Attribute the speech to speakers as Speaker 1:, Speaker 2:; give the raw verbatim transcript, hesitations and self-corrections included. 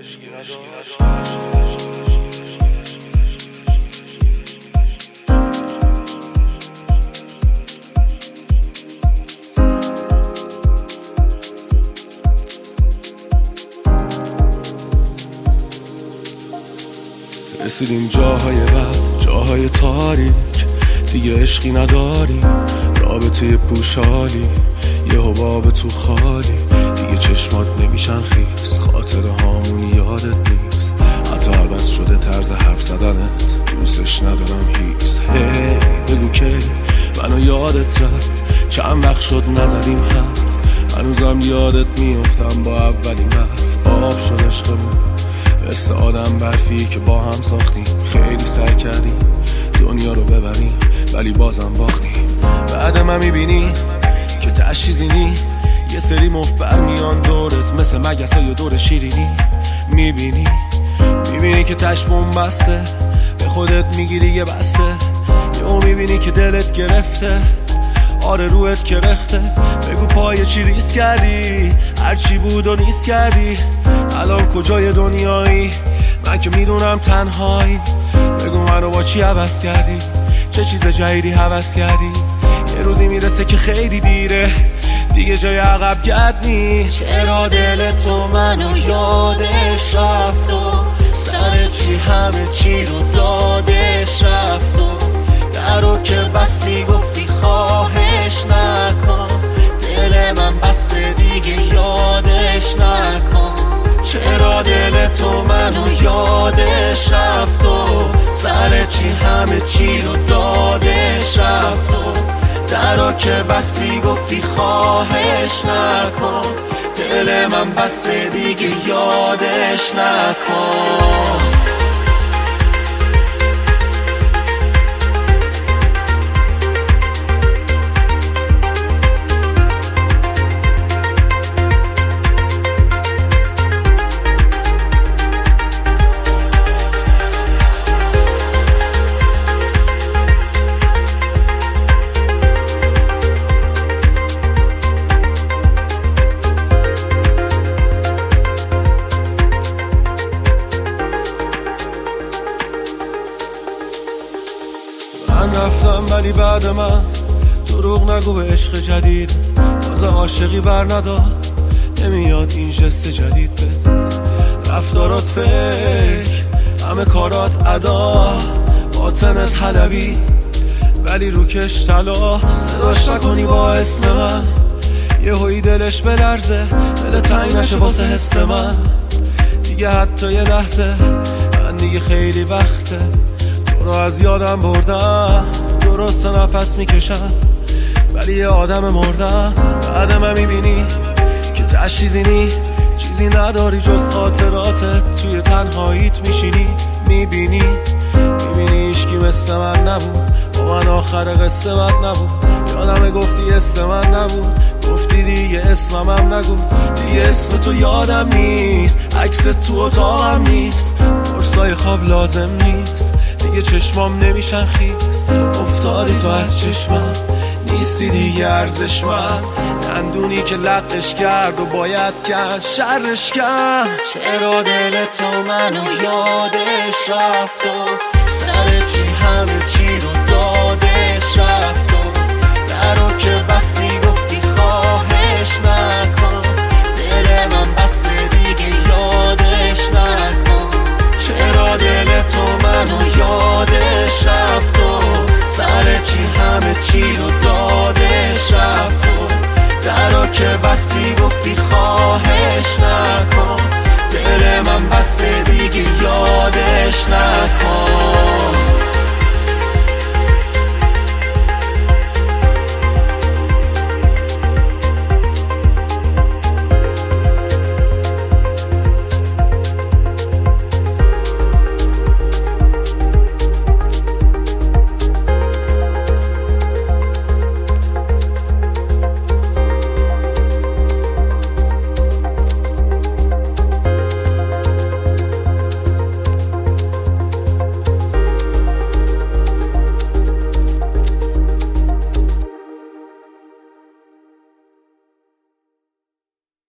Speaker 1: رسیدیم جاهای بد، جاهای تاریک، دیگه عشقی نداری، رابطه پوشالی، یه حباب تو خالی، دیگه چشمات نمیشن خیس، خاطر هامون یادت نیست، حتی عوض شده طرز حرف زدنت، دوستش ندارم هیچ. هی بگو که منو یادت رفت، چند وقت شد نزدیم حرف، هنوزم یادت میافتم با اولین برف، آب شد عشقمون مثل آدم برفی که با هم ساختیم، خیلی سعی کردیم دنیا رو ببریم ولی بازم باختیم. بعد من میبینی که تشیزینی، یه سری مفبر میان دورت مثل مگسه یا دور شیرینی، میبینی میبینی که تشمون بسته، به خودت میگیری یه بسته، یهو میبینی که دلت گرفته، آره روحت کرخته، بگو پای چی ریس کردی، هرچی بود و نیست کردی، الان کجای دنیایی، من که میدونم تنهایی، بگو منو با چی عوض کردی، چه چیز جدیدی هوس کردی، یه روزی میرسه که خیلی دیره، دیگه جای عقب گرد نیست.
Speaker 2: چرا دل تو منو یادش رفت و سر چی همه چی رو دادش رفت و درو که بستی گفتی خواهش نکن، دل من بسته دیگه یادش نکن. چرا دل تو منو یادش رفت و سر چی همه چی رو دادش رفت و درو که بستی گفتی خواهش نکن، دل من بسته دیگه یادش نکن.
Speaker 1: من رفتم ولی بعد من دروغ نگو به عشق جدید، تازه عاشقی بر ندار، نمیاد این جست جدید بد، رفتارات فکر، همه کارات ادا، باطنت حلبی ولی روکش طلا، صداش نکنی با اسم من، یه هایی دلش بلرزه، دل تنگ نشه واسه حس من، دیگه حتی یه لحظه، من دیگه خیلی وقته تو رو از یادم بردم، درست نفس میکشم ولی یه آدم مردم. بعد من میبینی که تشیزینی، چیزی نداری جز خاطراتت، توی تنهاییت میشینی، میبینی میبینی عشقی مثل من نبود، با من آخر قصه بد نبود، یادم گفتی اسم من نبود، گفتی دیگه اسمم هم نگو، دیگه اسم تو یادم نیست، عکس تو اتاقم نیست، قرصای خواب لازم نیست، دیگه چشمام نمیشن خیس، افتادی تو از چشمم، نیستی دیگه ارزشمند، دندونی که لقش کرد و باید کرد شرش کرد.
Speaker 2: چرا دل تو منو یادش رفت و سر چی همه چی رو دادش رفت و درو که بستی